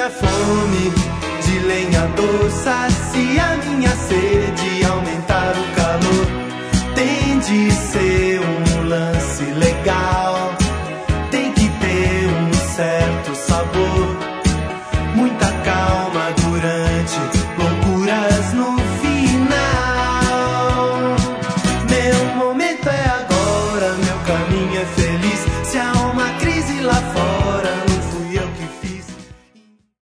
minha fome de lenhador, sacia minha sede, aumentar o calor tem de ser